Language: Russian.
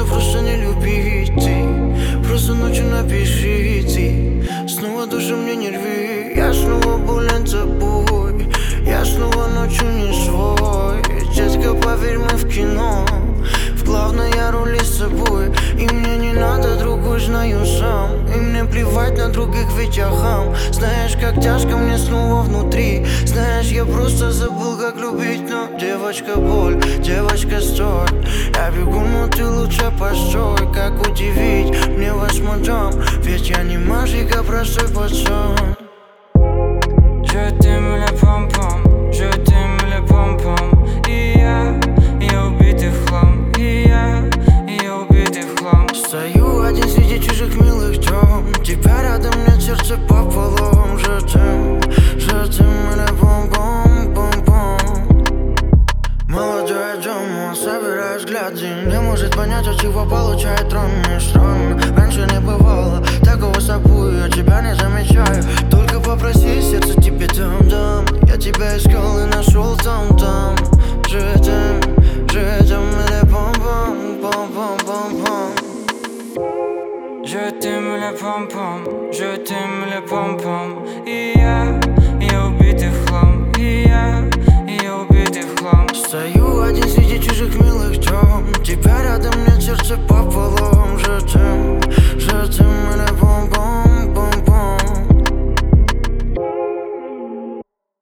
просто не любить ты. Просто ночью напиши ты. Снова душу мне не рви. Я снова болен тобой. Я снова ночью не свой. Детка, поверь, мы в кино. В главной я роли с собой. И мне не надо другой, знаю сам. И мне плевать на других, ведь я хам. Знаешь, как тяжко мне снова внутри. Знаешь, я просто забыл, как любить. Но девочка, боль, девочка, стой. Я бегу, но ты лучше постой. Как удивить мне 8 джам. Ведь я не мажик, а простой пацан. Je t'aime le pom-pom, je t'aime le pom-pom. И я убитый в хлам. И я убитый в хлам. Стою один среди чужих милых тем. Тебя рядом, нет, сердце пополам. Je t'aime le pom-pom, пом-пом. Молодой Джон, собираю взгляды. Не может понять, от чего получает трон. Мне странно, раньше не бывало такого с тобой. Я тебя не замечаю, только